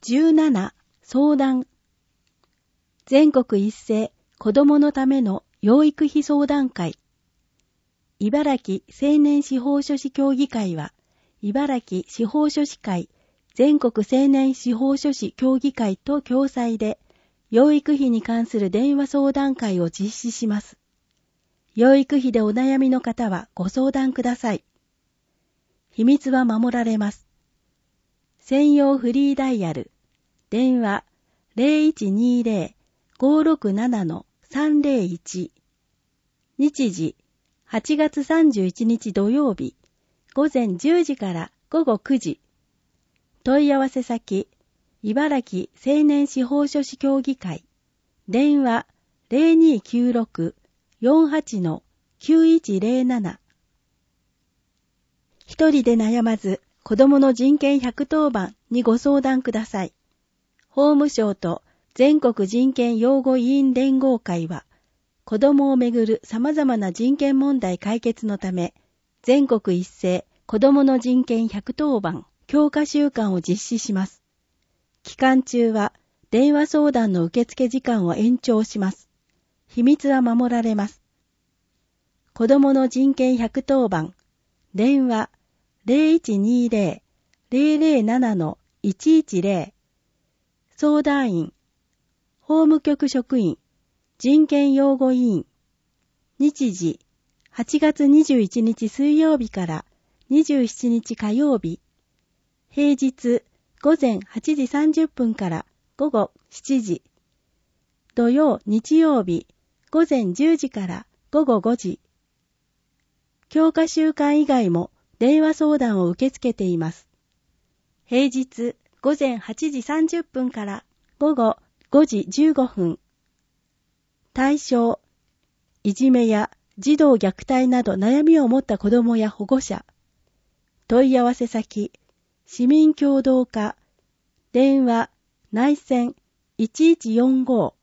17相談。全国一斉子どものための養育費相談会。茨城青年司法書士協議会は、茨城司法書士会全国青年司法書士協議会と共催で、養育費に関する電話相談会を実施します。養育費でお悩みの方はご相談ください。秘密は守られます。専用フリーダイヤル、電話 0120-567-301。日時8月31日土曜日、午前10時から午後9時。問い合わせ先、茨城青年司法書士協議会。電話 0296-48-9107。一人で悩まず、子どもの人権110番にご相談ください。法務省と全国人権擁護委員連合会は、子どもをめぐる様々な人権問題解決のため、全国一斉子どもの人権110番強化週間を実施します。期間中は電話相談の受付時間を延長します。秘密は守られます。子どもの人権110番電話 0120-007-110。相談員、法務局職員、人権擁護委員。日時、8月21日水曜日から27日火曜日。平日、午前8時30分から午後7時。土曜、日曜日、午前10時から午後5時。強化週間以外も電話相談を受け付けています。平日、午前8時30分から午後5時15分。対象、いじめや児童虐待など悩みを持った子どもや保護者。問い合わせ先、市民協働課。電話、内線1145。